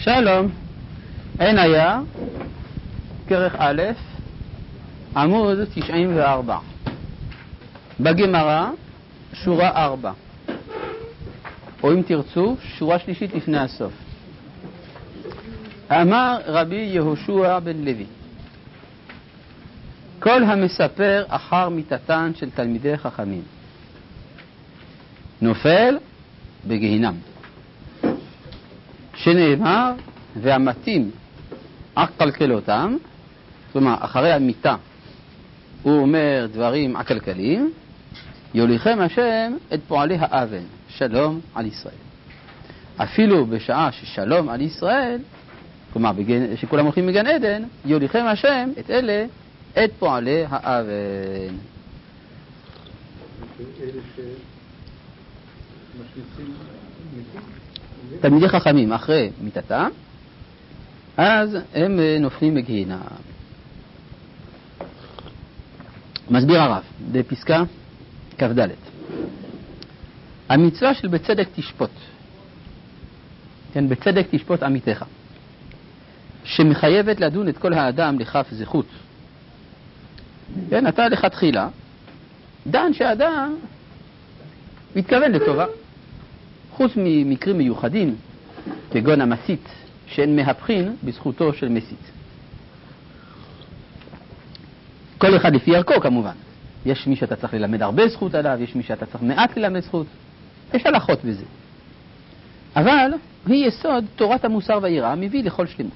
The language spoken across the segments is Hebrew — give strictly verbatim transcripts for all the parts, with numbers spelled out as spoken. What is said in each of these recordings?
שלום, אין היה, כרך א', עמוד תשעים וארבע. בגמרא, שורה ארבע. או אם תרצו, שורה שלישית לפני הסוף. אמר רבי יהושע בן לוי, כל המספר אחר מיתתן של תלמידי חכמים נופל בגיהינם, שנאמר והמתים עקלקלותם, כלומר אחרי המיתה הוא אומר דברים עקלקלים, יוליכם השם את פועלי האבן, שלום על ישראל. אפילו בשעה ששלום על ישראל, כלומר בגן, שכולם הולכים מגן עדן, יוליכם השם את אלה את פועלי האבן. אלה שמשניצים תלמידי חכמים אחרי מיתתם, אז הם נופלים בגיהינם. מסביר הרב בפסקה כ"ד, המצווה של בצדק תשפוט, כן, בצדק תשפוט עמיתך, שמחייבת לדון את כל האדם לכף זכות. כן, אתה לכתחילה דן שהאדם מתכוון לטובה, חוץ ממקרים מיוחדים כגון המסית, שאין מהפכין בזכותו של מסית. כל אחד לפי ערכו כמובן. יש מי שאתה צריך ללמד הרבה זכות עליו, יש מי שאתה צריך מעט ללמד זכות, יש הלכות בזה. אבל היא יסוד תורת המוסר והיראה, מביא לכל שלמות.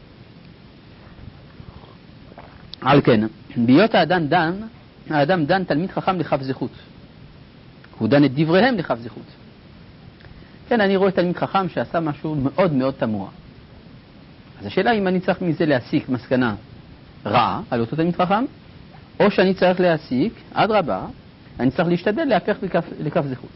על כן, בהיות האדם דן, האדם דן תלמיד חכם לכף זכות. הוא דן את דבריהם לכף זכות. כן, אני רואה תלמיד חכם שעשה משהו מאוד מאוד תמוה. אז השאלה אם אני צריך מזה להסיק מסקנה רעה על אותו תלמיד חכם, או שאני צריך להסיק, עד רבה, אני צריך להשתדל להפך לכף, לכף זכות.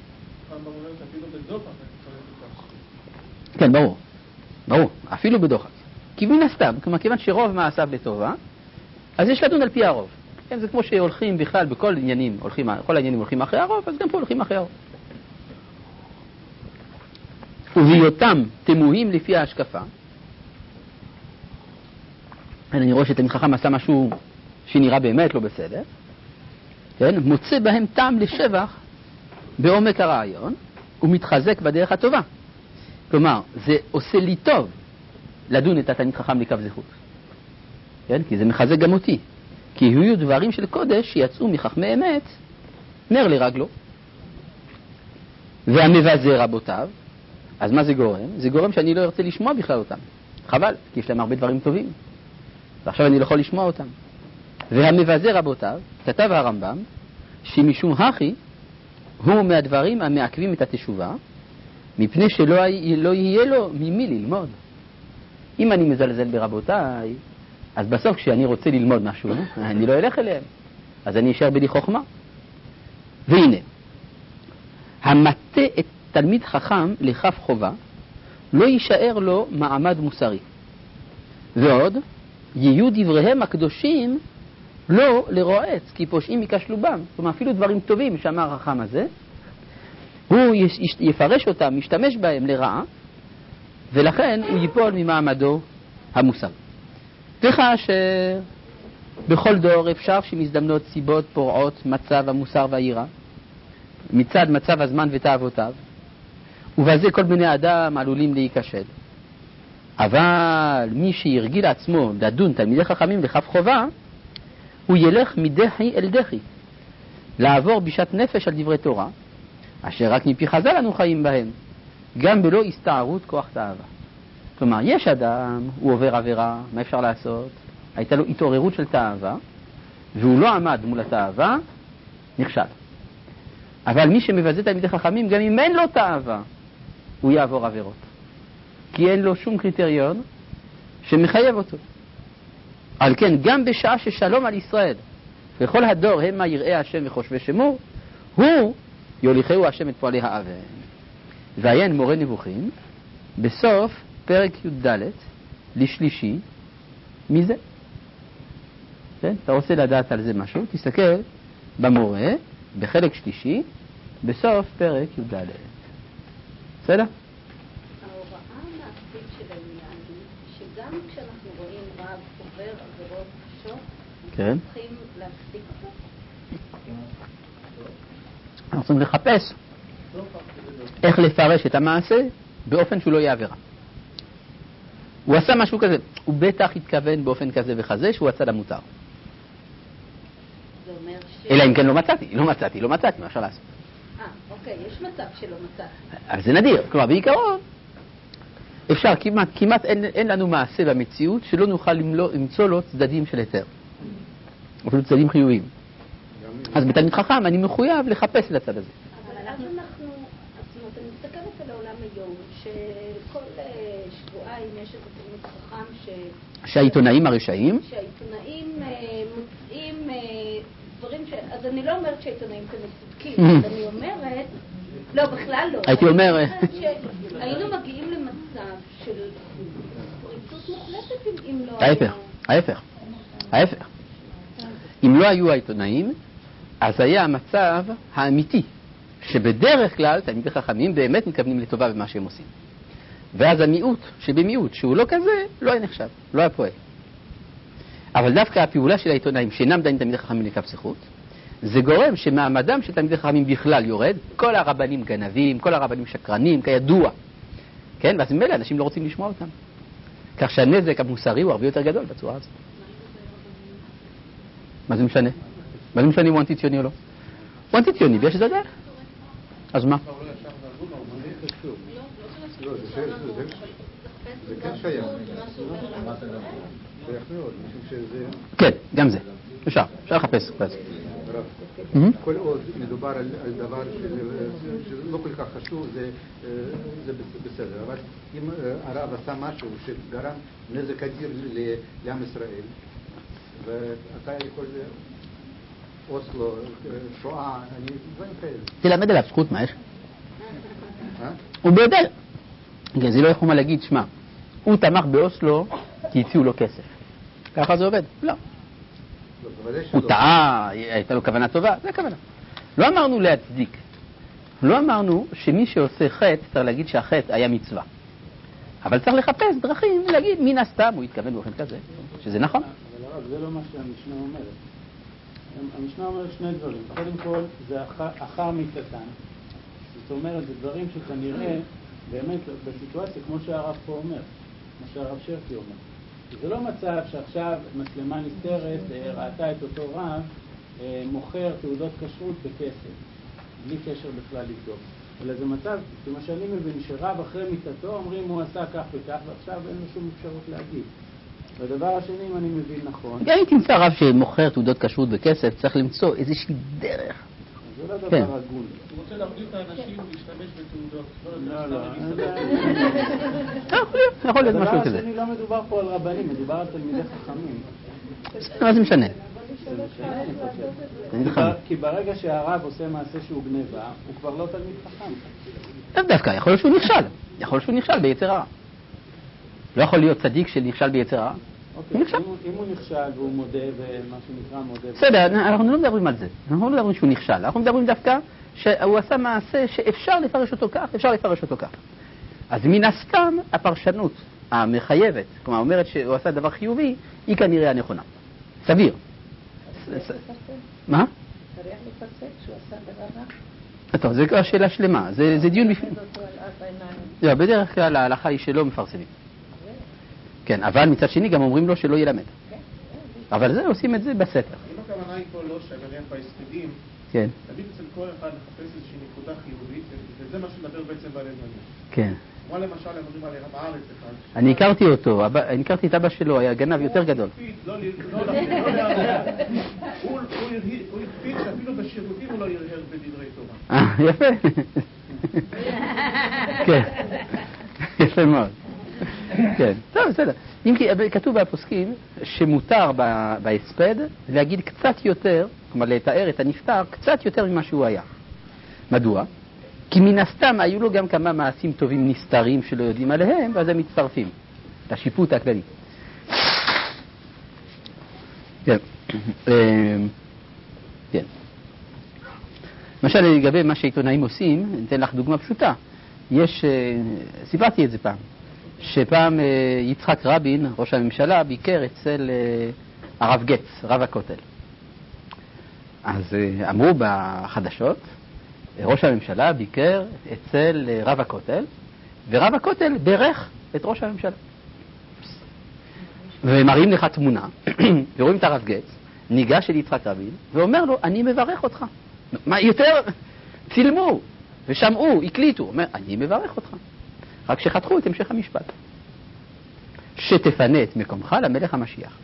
כן, ברור. ברור, אפילו בדוחק. כי מן הסתם, כיוון שרוב מעשיו לטובה, אז יש לדון על פי הרוב. כן, זה כמו שהולכים בכלל בכל עניינים, הולכים, כל העניינים הולכים אחרי הרוב, אז גם פה הולכים אחרי הרוב. ובהיותם תמוהים לפי ההשקפה, אני רואה שתלמיד חכם עשה משהו שנראה באמת לא בסדר, כן? מוצא בהם טעם לשבח בעומק הרעיון ומתחזק בדרך הטובה. כלומר, זה עושה לי טוב לדון את התלמיד חכם לכף זכות, כן? כי זה מחזק גם אותי, כי היו דברים של קודש שיצאו מחכמי אמת נר לרגלו. והמבזה רבותיו, אז מה זה גורם? זה גורם שאני לא ארצה לשמוע בכלל אותם. חבל, כי יש להם הרבה דברים טובים. ועכשיו אני לא יכול לשמוע אותם. והמבזה רבותיו, כתב הרמב"ם, שמשום הכי הוא מהדברים המעכבים את התשובה, מפני שלא לא יהיה לו ממי ללמוד. אם אני מזלזל ברבותיי, אז בסוף כשאני רוצה ללמוד משהו, אני לא אלך אליהם. אז אני אשאר בלי חוכמה. והנה, המטה את תלמיד חכם לכף חובה, לא יישאר לו מעמד מוסרי. ועוד, יהיו דבריהם הקדושים לא לרועץ, כי פושעים יקשלו בם. כלומר, אפילו דברים טובים שאמר החכם הזה, הוא יפרש אותם, ישתמש בהם לרעה, ולכן הוא ייפול ממעמדו המוסר. וכאשר בכל דור אפשר שמזדמנות סיבות פורעות מצב המוסר והיראה, מצד מצב הזמן ותאוותיו, ובזה כל בני אדם עלולים להיכשל. אבל מי שירגיל עצמו לדון תלמידי חכמים לכף חובה, הוא ילך מדחי אל דחי, לעבור בשעת נפש על דברי תורה, אשר רק מפי חז"ל אנו חיים בהם, גם בלא הסתערות כוח תאווה. כלומר, יש אדם, הוא עובר עבירה, מה אפשר לעשות? הייתה לו התעוררות של תאווה, והוא לא עמד מול התאווה, נכשל. אבל מי שמבזה תלמידי חכמים, גם אם אין לו תאווה, הוא יעבור עבירות. כי אין לו שום קריטריון שמחייב אותו. על כן, גם בשעה ששלום על ישראל, וכל הדור המה יראי השם וחושבי שמו, הוא יוליכהו השם את פועלי האבן. ועיין מורה נבוכים, בסוף פרק י"ד לשלישי, מזה. כן? אתה רוצה לדעת על זה משהו? תסתכל במורה, בחלק שלישי, בסוף פרק י"ד. בסדר? ההוראה המעשית של עלייה גם כשאנחנו רואים רב עובר עבירות קשות, כן. צריכים להפסיק אותו? אנחנו צריכים לחפש איך לפרש את המעשה באופן שהוא לא יהיה עבירה. הוא עשה משהו כזה, הוא בטח התכוון באופן כזה וכזה שהוא עשה למותר. זה אומר ש... אלא אם כן לא מצאתי, לא מצאתי, לא מצאתי, מה אפשר לעשות? אה, אוקיי, יש מצב שלא מצאתי. אבל זה נדיר, כלומר בעיקרון אפשר, כמעט, כמעט אין, אין לנו מעשה במציאות שלא נוכל למלוא, למצוא לו צדדים של היתר. אפילו צדדים חיוביים. אז בתלמיד חכם אני מחויב לחפש את הצד הזה. אבל אז אנחנו, זאת אומרת, אני מסתכלת על העולם היום, שכל שבועיים יש איזה תלמיד חכם ש... שהעיתונאים הרשעים? שהעיתונאים מוצאים דברים ש... אז אני לא אומרת שהעיתונאים כאן צודקים, אבל אני אומרת... לא, בכלל לא. הייתי אומר... היינו מגיעים למצב של פריצות מוחלטת אם לא... ההפך, ההפך, ההפך. אם לא היו העיתונאים, אז היה המצב האמיתי, שבדרך כלל תלמידי חכמים באמת מתכוונים לטובה במה שהם עושים. ואז המיעוט שבמיעוט, שהוא לא כזה, לא היה נחשב, לא היה פועל. אבל דווקא הפעולה של העיתונאים שאינם דנים תלמידי חכמים לכף זכות, זה גורם שמעמדם של תלמידי חכמים בכלל יורד, כל הרבנים גנבים, כל הרבנים שקרנים, כידוע. כן? ואז ממילא אנשים לא רוצים לשמוע אותם. כך שהנזק המוסרי הוא הרבה יותר גדול בצורה הזאת. מה זה משנה? מה זה משנה אם הוא אנטי-ציוני או לא? הוא אנטי-ציוני, ויש את זה דרך. אז מה? זה כן שייך. שייך מאוד, משום שזה... כן, גם זה. אפשר, אפשר לחפש. כל עוד מדובר על דבר שלא כל כך חשוב, זה בסדר. אבל אם הרב עשה משהו שגרם נזק אדיר לעם ישראל, ואתה יכול... אוסלו, שואה, אני... דברים כאלה. תלמד עליו זכות, מה יש? הוא ביודע. זה לא יכול להגיד, שמע, הוא תמך באוסלו כי הציעו לו כסף. ככה זה עובד? לא. הוא טעה, הייתה לו כוונה טובה, זה הכוונה. לא אמרנו להצדיק. לא אמרנו שמי שעושה חטא צריך להגיד שהחטא היה מצווה. אבל צריך לחפש דרכים להגיד מן הסתם הוא התכוון באופן כזה, שזה נכון. אבל הרב, זה לא מה שהמשנה אומרת. המשנה אומרת שני דברים. קודם כל, זה אחר מיתתן. זאת אומרת, זה דברים שכנראה באמת בסיטואציה, כמו שהרב פה אומר, כמו שהרב שרקי אומר. זה לא מצב שעכשיו מצלמה נסתרת ראתה את אותו רב מוכר תעודות כשרות בכסף, בלי קשר בכלל לבדוק. אלא זה מצב, כמו שאני מבין, שרב אחרי מיתתו אומרים הוא עשה כך וכך, ועכשיו אין לו שום אפשרות להגיד. והדבר השני, אם אני מבין נכון... גם אם תמצא רב שמוכר תעודות כשרות בכסף, צריך למצוא איזושהי דרך. זה לא דבר הגון. הוא רוצה להרגיל את האנשים להשתמש בתעודות. לא, לא. יכול להיות משהו כזה. הדבר השני, לא מדובר פה על רבנים, מדובר על תלמידי חכמים. מה זה משנה? כי ברגע שהרב עושה מעשה שהוא גניבה, הוא כבר לא תלמיד חכם. טוב דווקא, יכול להיות שהוא נכשל. יכול להיות שהוא נכשל ביצר הרע. לא יכול להיות צדיק שנכשל ביצר הרע. אוקיי, אם הוא נכשל והוא מודה ומה שנקרא מודה... בסדר, אנחנו לא מדברים על זה. אנחנו לא מדברים שהוא נכשל. אנחנו מדברים דווקא שהוא עשה מעשה שאפשר לפרש אותו כך, אפשר לפרש אותו כך. אז מן הסתם הפרשנות המחייבת, כלומר אומרת שהוא עשה דבר חיובי, היא כנראה הנכונה. סביר. מה? צריך לפסק שהוא עשה דבר רע. טוב, זו שאלה שלמה. זה דיון בפנים. בדרך כלל ההלכה היא שלא מפרסמים. כן, אבל מצד שני גם אומרים לו שלא ילמד. אבל זה, עושים את זה בסתר. אם הכוונה היא פה לא שנראה בהספדים, כן. תמיד אצל כל אחד לחפש איזושהי נקודה חיובית, וזה מה שנדבר בעצם בעלי זמנים. כן. כמו למשל, הם אומרים עליהם בארץ אחד. אני הכרתי אותו, אני הכרתי את אבא שלו, היה גנב יותר גדול. לא להרהר. הוא הקפיד שאפילו בשירותים הוא לא ירהר בדברי תורה. אה, יפה. כן. יפה מאוד. כן, טוב, בסדר. אם כי כתוב בפוסקים שמותר בהספד להגיד קצת יותר, כלומר לתאר את הנפטר קצת יותר ממה שהוא היה. מדוע? כי מן הסתם היו לו גם כמה מעשים טובים נסתרים שלא יודעים עליהם, ואז הם מצטרפים לשיפוט הכללי. כן. כן. למשל, לגבי מה שעיתונאים עושים, ניתן לך דוגמה פשוטה. יש, סיפרתי את זה פעם. שפעם יצחק רבין, ראש הממשלה, ביקר אצל הרב גץ, רב הכותל. אז אמרו בחדשות, ראש הממשלה ביקר אצל רב הכותל, ורב הכותל ברך את ראש הממשלה. ומראים לך תמונה, ורואים את הרב גץ, ניגש אל יצחק רבין, ואומר לו, אני מברך אותך. מה יותר? צילמו, ושמעו, הקליטו. אומר, אני מברך אותך. רק שחתכו את המשך המשפט. שתפנה את מקומך למלך המשיח.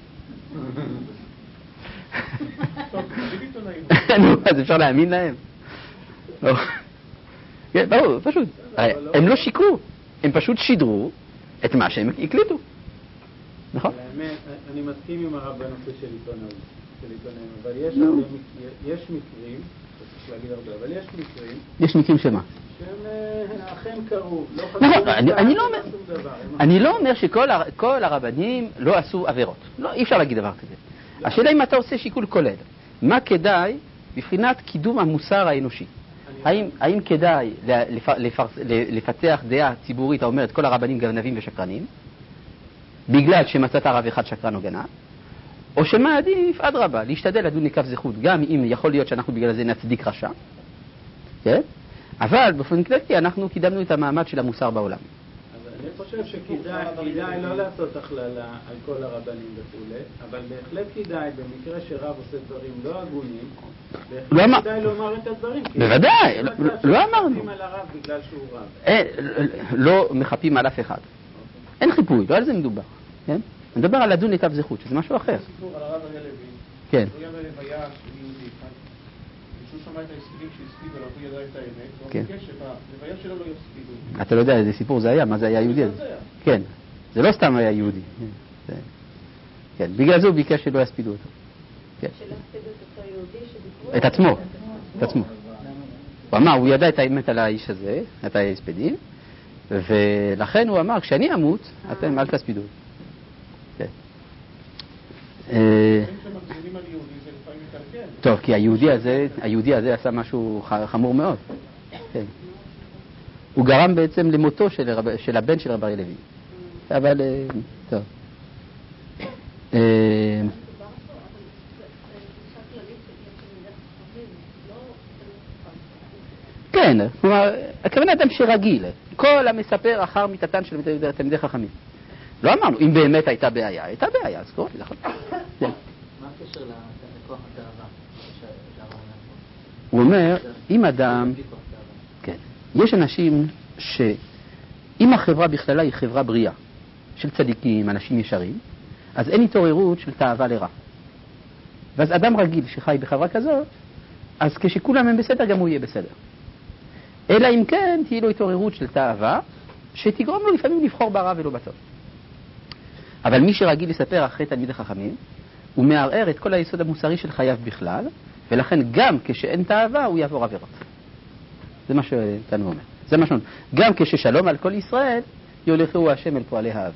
נו, אז אפשר להאמין להם? לא. כן, ברור, פשוט. הם לא שיקרו, הם פשוט שידרו את מה שהם הקליטו. נכון? האמת, אני מסכים עם הרב בנושא של עיתונאים, אבל יש מקרים, צריך להגיד הרבה, אבל יש מקרים... יש מקרים שמה? שהם אכן קרו, לא חשוב... נכון, אני לא אומר שכל הרבנים לא עשו עבירות. לא, אי אפשר להגיד דבר כזה. השאלה אם אתה עושה שיקול כולל. מה כדאי בבחינת קידום המוסר האנושי? האם כדאי לפתח דעה ציבורית האומרת כל הרבנים גנבים ושקרנים, בגלל שמצאת רב אחד שקרן או גנב, או שמה עדיף, אדרבה, להשתדל לדון לכף זכות, גם אם יכול להיות שאנחנו בגלל זה נצדיק רשע, כן? אבל באופן כללי אנחנו קידמנו את המעמד של המוסר בעולם. אז אני חושב שכדאי לא לעשות הכללה על כל הרבנים וכו', אבל בהחלט כדאי, במקרה שרב עושה דברים לא הגונים, בהחלט כדאי לומר את הדברים. בוודאי, לא אמרנו. מחפים על הרב בגלל שהוא רב. לא מחפים על אף אחד. אין חיפוי, לא על זה מדובר. כן? מדבר על לדון לכף זכות, שזה משהו אחר. סיפור על הרב אריה לוי. כן. הוא היה בלוויה של יהודי אחד. כשהוא שמע את ההספדים שהספידו לו, הוא ידע את האמת, והוא ביקש שבלוויה שלו לא יספידו. אתה לא יודע איזה סיפור זה היה, מה זה היה יהודי? כן, זה לא סתם היה יהודי. כן, בגלל זה הוא ביקש שלא יספידו אותו. שלא יספידו את אותו יהודי שדיברו... את עצמו, את עצמו. הוא אמר, הוא ידע את האמת על האיש הזה, את ההספדים, ולכן הוא אמר, כשאני אמות, אתם אל תספידו. כן. טוב, כי היהודי הזה, היהודי הזה עשה משהו חמור מאוד. כן. הוא גרם בעצם למותו של, רב, של הבן של רב אריה לוי. אבל, טוב. כן, כלומר, הכוונה אדם שרגיל, כל המספר אחר מיתתן של תלמידי חכמים. לא אמרנו, אם באמת הייתה בעיה, הייתה בעיה, אז קוראים, נכון. מה הקשר לכוח התאווה? הוא אומר, אם אדם, כן, יש אנשים שאם החברה בכללה היא חברה בריאה, של צדיקים, אנשים ישרים, אז אין התעוררות של תאווה לרע. ואז אדם רגיל שחי בחברה כזאת, אז כשכולם הם בסדר, גם הוא יהיה בסדר. אלא אם כן תהיה לו התעוררות של תאווה, שתגרום לו לפעמים לבחור ברע ולא בטוב. אבל מי שרגיל לספר אחרי תלמידי חכמים, הוא מערער את כל היסוד המוסרי של חייו בכלל, ולכן גם כשאין תאווה הוא יעבור עבירות. זה מה שתנו אומר. זה מה שאומר. גם כששלום על כל ישראל, יולכו השם אל פועלי האבל.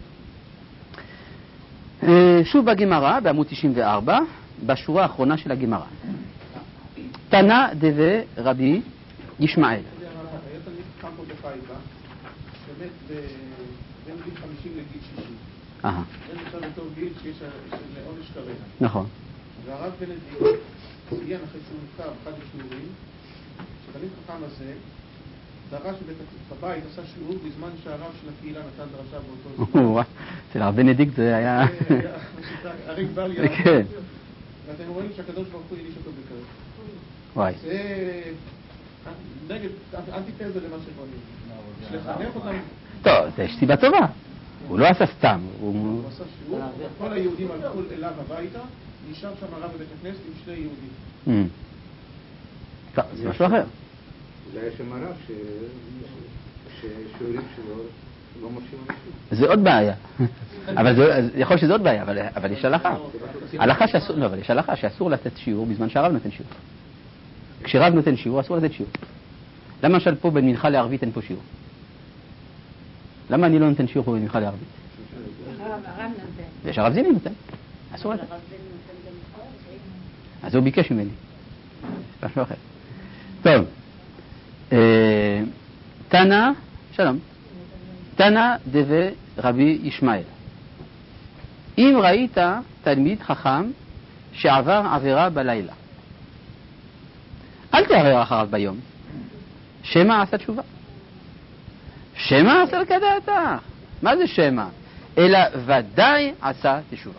שוב בגמרא, בעמוד תשעים וארבע, בשורה האחרונה של הגמרא. תנא דבי רבי ישמעאל. היה תלמיד קמפו בחיפה, שבאמת בין גיל חמישים לגיל שישים. אהה. זה נחשב בתור גיל שיש לעונש כרגע. נכון. והרב בנדיקט ציין אחרי שהוא נפטר באחד השיעורים, שתלמיד חכם הזה דרש בבית, עשה שיעור בזמן שהרב של הקהילה נתן דרשה באותו זמן. אצל הרב בנדיקט זה היה... הרי כבר לי. כן. ואתם רואים שהקדוש ברוך הוא יניש אותו בקרב. וואי. זה נגד, אנטיתזה למה שבונים. לחנך אותם. טוב, זה סיבה טובה. הוא לא עשה סתם. הוא עשה שיעור, כל היהודים הלכו אליו הביתה, נשאר שם הרב בבית הכנסת עם שני יהודים. טוב, זה משהו אחר. אולי יש שם הרב ששיעורים שלו לא מרשים אנשים. זה עוד בעיה. אבל יכול שזה עוד בעיה, אבל יש הלכה. הלכה שאסור, לא, אבל יש הלכה שאסור לתת שיעור בזמן שהרב נותן שיעור. כשרב נותן שיעור, אסור לתת שיעור. למה למשל פה בין מנחה לערבית אין פה שיעור? למה אני לא נותן שיעור פה בין מנחה לערבית? הרב נותן. יש הרב זיני נותן. אסור לתת. אז הוא ביקש ממני. משהו אחר. טוב. תנא, שלום. תנא דבי רבי ישמעאל. אם ראית תלמיד חכם שעבר עבירה בלילה, אל תערער אחריו ביום, שמא עשה תשובה. שמא עשה כדעתך. מה זה שמא? אלא ודאי עשה תשובה.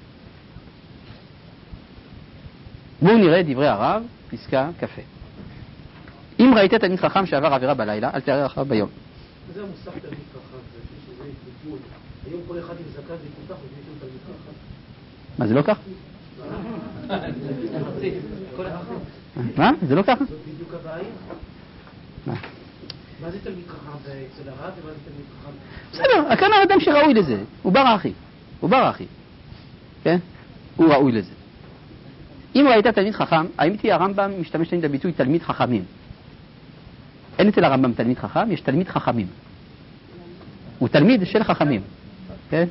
בואו נראה דברי הרב, פסקה כ"ה. אם ראית תלמיד חכם שעבר עבירה בלילה, אל תערער אחריו ביום. זה המושג תלמיד חכם, זה שזה התבטאות. היום כל אחד עם זקן יקותח ומישהו תלמיד חכם. מה, זה לא כך? מה? זה לא ככה? זאת בדיוק הבעיה. מה זה תלמיד חכם אצל הרב ומה זה תלמיד חכם? בסדר, כאן האדם שראוי לזה, הוא בר אחי, הוא בר אחי, כן? הוא ראוי לזה. אם ראית תלמיד חכם, האמת היא הרמב"ם משתמש תמיד בביטוי תלמיד חכמים. אין אצל הרמב"ם תלמיד חכם, יש תלמיד חכמים. הוא תלמיד של חכמים, כן?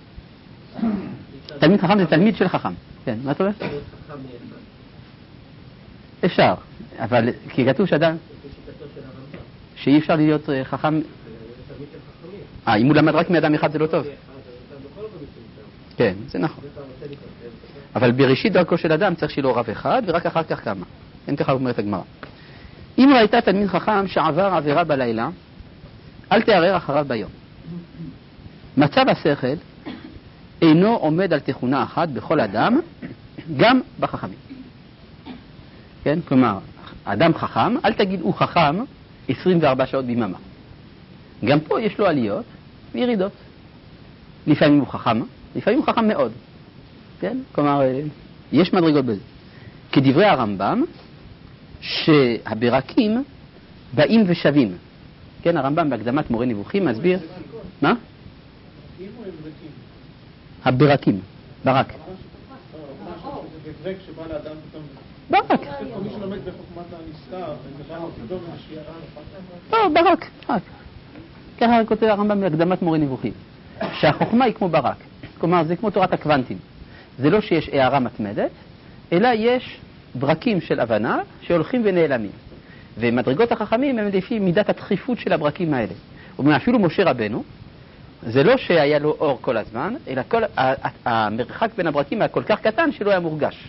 תלמיד חכם זה תלמיד של חכם, כן, מה אתה אומר? אפשר, אבל כי כתוב שאדם שאי אפשר להיות חכם. אה, אם הוא למד רק מאדם אחד זה לא טוב. כן, זה נכון. אבל בראשית דרכו של אדם צריך שיהיה לו רב אחד ורק אחר כך כמה. אין ככה אומרת הגמרא. אם ראית תלמיד חכם שעבר עבירה בלילה, אל תערער אחריו ביום. מצב השכל אינו עומד על תכונה אחת בכל אדם, גם בחכמים. כן? כלומר, אדם חכם, אל תגיד הוא חכם עשרים וארבע שעות ביממה. גם פה יש לו עליות וירידות. לפעמים הוא חכם, לפעמים הוא חכם מאוד. כן? כלומר, יש מדרגות בזה. כדברי הרמב"ם, שהברקים באים ושווים. כן, הרמב"ם בהקדמת מורה נבוכים מסביר. מה? הברקים, ברק. ברק. מי שלומד בחוכמת הנסתר, זה בא לו פתאום ושיערה. לא, ברק, ברק. ככה כותב הרמב"ם בהקדמת מורה נבוכים. שהחוכמה היא כמו ברק. כלומר, זה כמו תורת הקוונטים. זה לא שיש הערה מתמדת, אלא יש ברקים של הבנה שהולכים ונעלמים. ומדרגות החכמים הם לפי מידת הדחיפות של הברקים האלה. אפילו משה רבנו, זה לא שהיה לו אור כל הזמן, אלא כל, המרחק בין הברקים היה כל כך קטן שלא היה מורגש.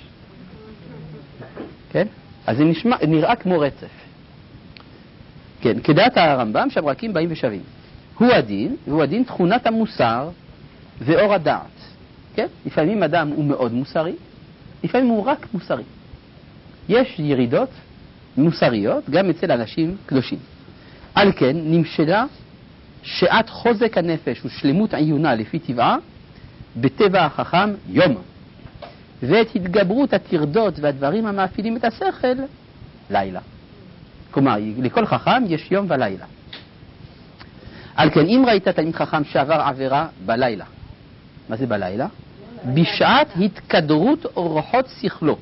כן? אז זה נשמע, נראה כמו רצף. כן, כדעת הרמב"ם שהברקים באים ושווים. הוא הדין, והוא הדין תכונת המוסר ואור הדעת. כן? לפעמים אדם הוא מאוד מוסרי, לפעמים הוא רק מוסרי. יש ירידות מוסריות גם אצל אנשים קדושים. על כן נמשלה שעת חוזק הנפש ושלמות עיונה לפי טבעה בטבע החכם יום, ואת התגברות הטרדות והדברים המאפילים את השכל לילה. כלומר, לכל חכם יש יום ולילה. על כן, אם ראית תלמיד חכם שעבר עבירה בלילה, מה זה בלילה? בשעת התקדרות אורחות שכלו.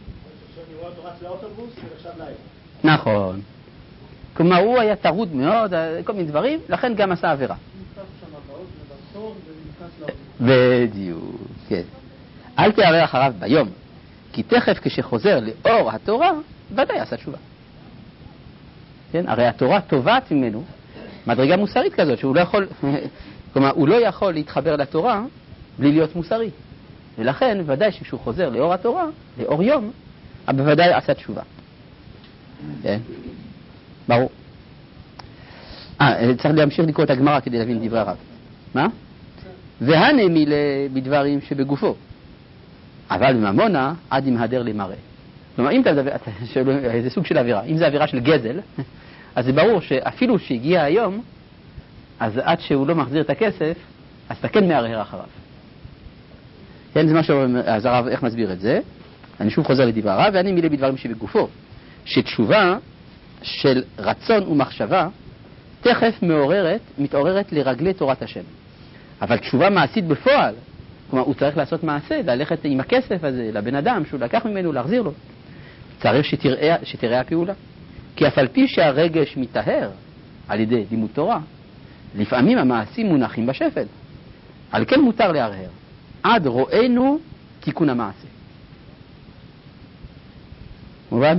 נכון. כלומר, הוא היה טרוד מאוד, כל מיני דברים, לכן גם עשה עבירה. בדיוק, כן. אל תערער אחריו ביום, כי תכף כשחוזר לאור התורה, ודאי עשה תשובה. כן? הרי התורה תובעת ממנו מדרגה מוסרית כזאת, שהוא לא יכול, כלומר, הוא לא יכול להתחבר לתורה בלי להיות מוסרי. ולכן, ודאי שכשהוא חוזר לאור התורה, לאור יום, בוודאי עשה תשובה. כן? ברור. אה, צריך להמשיך לקרוא את הגמרא כדי להבין דברי הרב. מה? והנמי בדברים שבגופו. אבל בממונה עד ימהדר למראה. כלומר, אם אתה מדבר, זה סוג של אווירה. אם זה אווירה של גזל, אז זה ברור שאפילו שהגיע היום, אז עד שהוא לא מחזיר את הכסף, אז אתה כן מערער אחריו. כן, זה מה אז הרב, איך מסביר את זה? אני שוב חוזר לדבר הרב, ואני מילה בדברים שבגופו. שתשובה של רצון ומחשבה, תכף מעוררת, מתעוררת לרגלי תורת השם. אבל תשובה מעשית בפועל, כלומר, הוא צריך לעשות מעשה, ללכת עם הכסף הזה לבן אדם שהוא לקח ממנו, להחזיר לו. צריך שתראה, שתראה הפעולה. כי אף על פי שהרגש מתאהר על ידי לימוד תורה, לפעמים המעשים מונחים בשפל. על כן מותר להרהר. עד רואינו תיקון המעשה. מובן?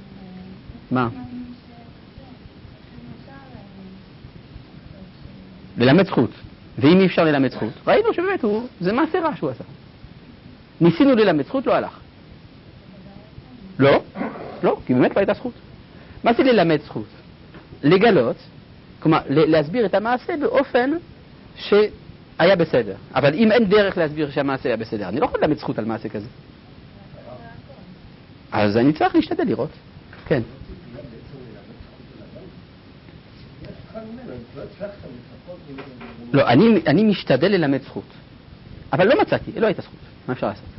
מה? ללמד זכות. ואם אי אפשר ללמד זכות, ראינו שבאמת הוא, זה מעשה רע שהוא עשה. ניסינו ללמד זכות, לא הלך. לא, לא, כי באמת לא הייתה זכות. מה זה ללמד זכות? לגלות, כלומר, להסביר את המעשה באופן שהיה בסדר. אבל אם אין דרך להסביר שהמעשה היה בסדר, אני לא יכול ללמד זכות על מעשה כזה. אז אני צריך להשתדל לראות. כן. לא, אני, אני משתדל ללמד זכות. אבל לא מצאתי, לא הייתה זכות. מה אפשר לעשות?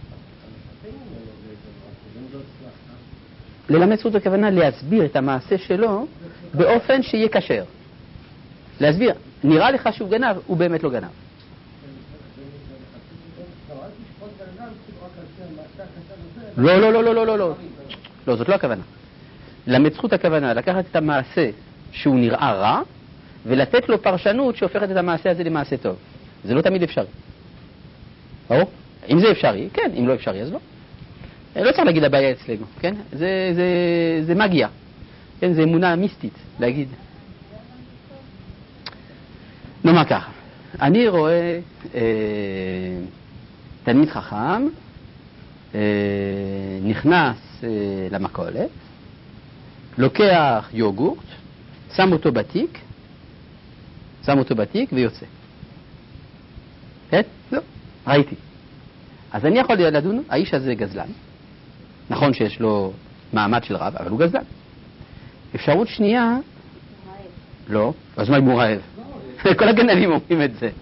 ללמד זכות הכוונה להסביר את המעשה שלו באופן שיהיה כשר. להסביר, נראה לך שהוא גנב, הוא באמת לא גנב. לא, לא, לא, לא, לא, לא, לא. לא, זאת לא הכוונה. ללמד זכות הכוונה, לקחת את המעשה שהוא נראה רע, ולתת לו פרשנות שהופכת את המעשה הזה למעשה טוב. זה לא תמיד אפשרי. ברור? אם זה אפשרי, כן, אם לא אפשרי, אז לא. לא צריך להגיד הבעיה אצלנו, כן? זה, זה, זה מגיע. כן, זה אמונה מיסטית, להגיד. נאמר ככה, אני רואה אה, תלמיד חכם, אה, נכנס אה, למכולת, לוקח יוגורט, שם אותו בתיק, שם אותו בתיק ויוצא. כן? לא, ראיתי. אז אני יכול לדון, האיש הזה גזלן. נכון שיש לו מעמד של רב, אבל הוא גזלן. אפשרות שנייה, לא, אז מה אם הוא רעב? כל הגנבים אומרים את זה.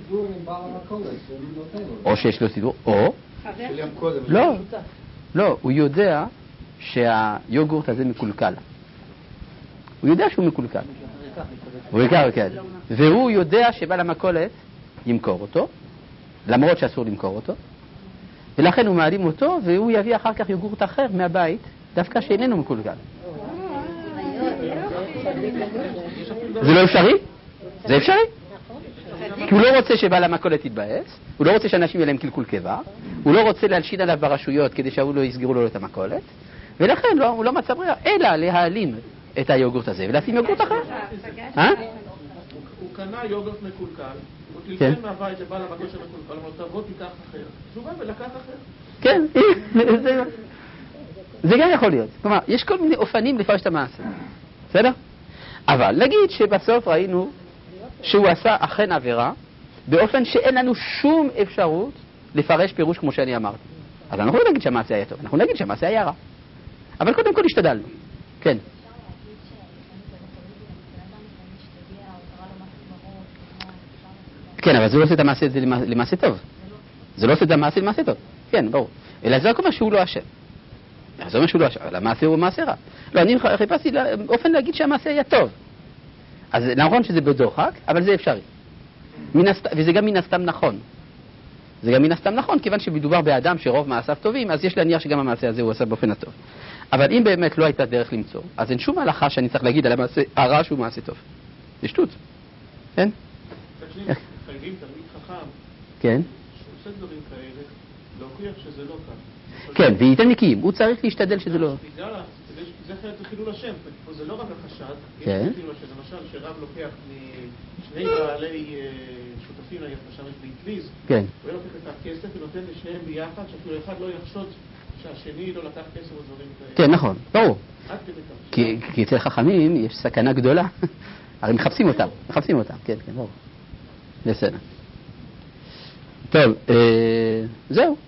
או שיש לו סידור, או... לא, לא, הוא יודע שהיוגורט הזה מקולקל. הוא יודע שהוא מקולקל. הוא יקר, כן. והוא יודע שבא למכולת ימכור אותו, למרות שאסור למכור אותו, ולכן הוא מעלים אותו, והוא יביא אחר כך יוגורט אחר מהבית, דווקא שאיננו מקולקל. זה לא אפשרי? זה אפשרי. כי הוא לא רוצה שבעל המכולת יתבאס, הוא לא רוצה שאנשים יהיה להם קלקול קיבה, הוא לא רוצה להלשין עליו ברשויות כדי שהוא לא יסגרו לו את המכולת, ולכן לא, הוא לא מצא ברירה, אלא להעלים את היוגורט הזה ולשים יוגורט אחר. אה? הוא קנה יוגורט מקולקל, הוא טלפן מהבית לבעל המכולת של מקולקל, הוא אומר, תבוא תיקח אחר. אז הוא בא ולקח אחר. כן, זה גם יכול להיות. כלומר, יש כל מיני אופנים לפרש את המעשה. בסדר? אבל נגיד שבסוף ראינו שהוא עשה אכן עבירה, באופן שאין לנו שום אפשרות לפרש פירוש כמו שאני אמרתי. אז אנחנו לא נגיד שהמעשה היה טוב, אנחנו נגיד שהמעשה היה רע. אבל קודם כל השתדלנו. כן. כן, אבל זה לא עושה את המעשה הזה למעשה טוב. זה לא עושה את המעשה למעשה טוב. כן, ברור. אלא זה רק אומר שהוא לא אשם. זה אומר שהוא לא אשם, אבל המעשה הוא מעשה רע. לא, אני חיפשתי באופן להגיד שהמעשה היה טוב. אז נכון שזה בדוחק, אבל זה אפשרי. הסת... וזה גם מן הסתם נכון. זה גם מן הסתם נכון, כיוון שמדובר באדם שרוב מעשיו טובים, אז יש להניח שגם המעשה הזה הוא עשה באופן הטוב. אבל אם באמת לא הייתה דרך למצוא, אז אין שום הלכה שאני צריך להגיד על המעשה הרע שהוא מעשה טוב. זה שטות. כן? חייבים תלמיד חכם. כן. שעושה דברים כאלה, להוכיח שזה לא כאן. כן, וייתן נקיים. הוא צריך להשתדל שזה לא... זה חילול השם, זה לא רק החשד, כן. למשל שרב לוקח משני בעלי שותפים לשמש באטליז, כן. הוא לוקח את הכסף ונותן לשניהם ביחד, שאפילו אחד לא יחשוד שהשני לא לקח כסף ודברים כאלה. כן, נכון, ברור. כי אצל חכמים יש סכנה גדולה, הרי מחפשים אותם, מחפשים אותם, כן, כן, ברור. בסדר. טוב, זהו.